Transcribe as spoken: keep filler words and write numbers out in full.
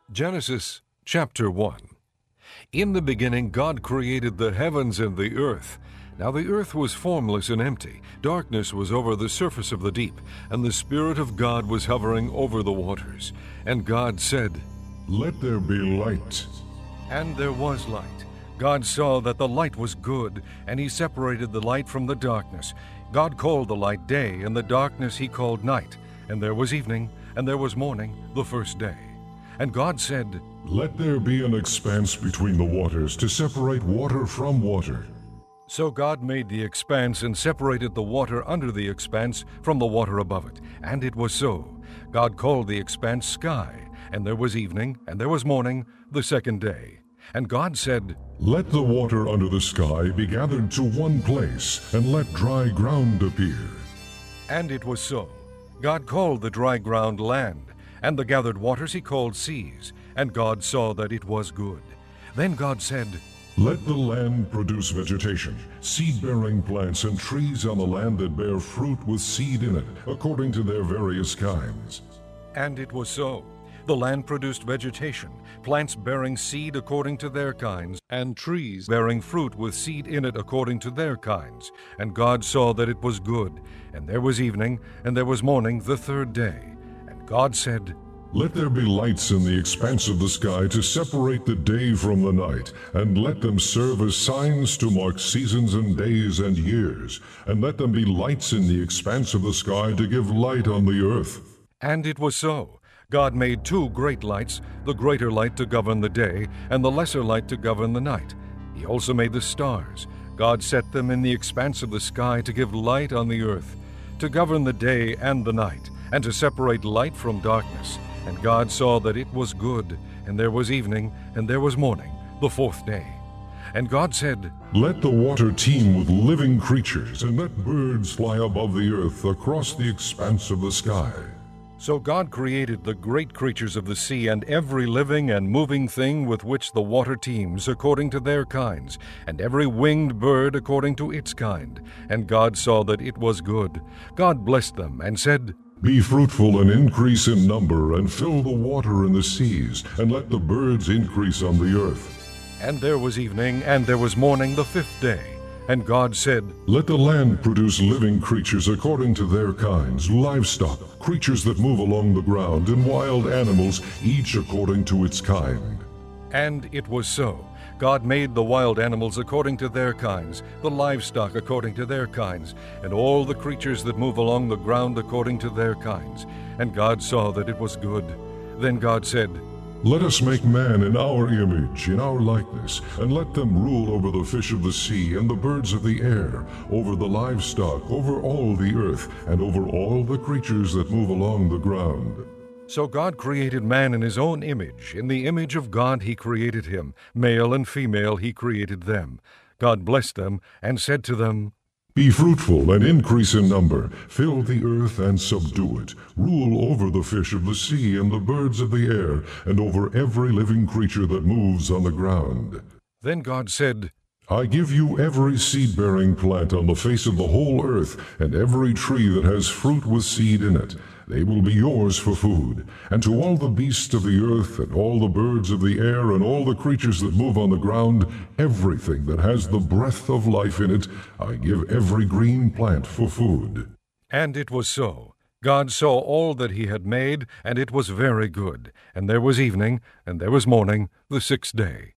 Genesis chapter one. In the beginning God created the heavens and the earth. Now the earth was formless and empty. Darkness was over the surface of the deep, and the Spirit of God was hovering over the waters. And God said, "Let there be light." And there was light. God saw that the light was good, and he separated the light from the darkness. God called the light day, and the darkness he called night. And there was evening, and there was morning, the first day. And God said, "Let there be an expanse between the waters to separate water from water." So God made the expanse and separated the water under the expanse from the water above it. And it was so. God called the expanse sky. And there was evening, and there was morning, the second day. And God said, "Let the water under the sky be gathered to one place, and let dry ground appear." And it was so. God called the dry ground land, and the gathered waters he called seas. And God saw that it was good. Then God said, "Let the land produce vegetation, seed-bearing plants and trees on the land that bear fruit with seed in it, according to their various kinds." And it was so. The land produced vegetation, plants bearing seed according to their kinds, and trees bearing fruit with seed in it according to their kinds. And God saw that it was good. And there was evening, and there was morning, the third day. And God said, "Let there be lights in the expanse of the sky to separate the day from the night, and let them serve as signs to mark seasons and days and years, and let them be lights in the expanse of the sky to give light on the earth." And it was so. God made two great lights, the greater light to govern the day, and the lesser light to govern the night. He also made the stars. God set them in the expanse of the sky to give light on the earth, to govern the day and the night, and to separate light from darkness. And God saw that it was good. And there was evening, and there was morning, the fourth day. And God said, "Let the water teem with living creatures, and let birds fly above the earth across the expanse of the sky." So God created the great creatures of the sea and every living and moving thing with which the water teems according to their kinds, and every winged bird according to its kind. And God saw that it was good. God blessed them and said, "Be fruitful and increase in number, and fill the water in the seas, and let the birds increase on the earth." And there was evening, and there was morning, the fifth day. And God said, "Let the land produce living creatures according to their kinds, livestock, creatures that move along the ground, and wild animals, each according to its kind." And it was so. God made the wild animals according to their kinds, the livestock according to their kinds, and all the creatures that move along the ground according to their kinds. And God saw that it was good. Then God said, "Let us make man in our image, in our likeness, and let them rule over the fish of the sea and the birds of the air, over the livestock, over all the earth, and over all the creatures that move along the ground." So God created man in his own image. In the image of God he created him. Male and female he created them. God blessed them and said to them, "Be fruitful and increase in number, fill the earth and subdue it, rule over the fish of the sea and the birds of the air, and over every living creature that moves on the ground." Then God said, "I give you every seed-bearing plant on the face of the whole earth, and every tree that has fruit with seed in it. They will be yours for food. And to all the beasts of the earth, and all the birds of the air, and all the creatures that move on the ground, everything that has the breath of life in it, I give every green plant for food." And it was so. God saw all that he had made, and it was very good. And there was evening, and there was morning, the sixth day.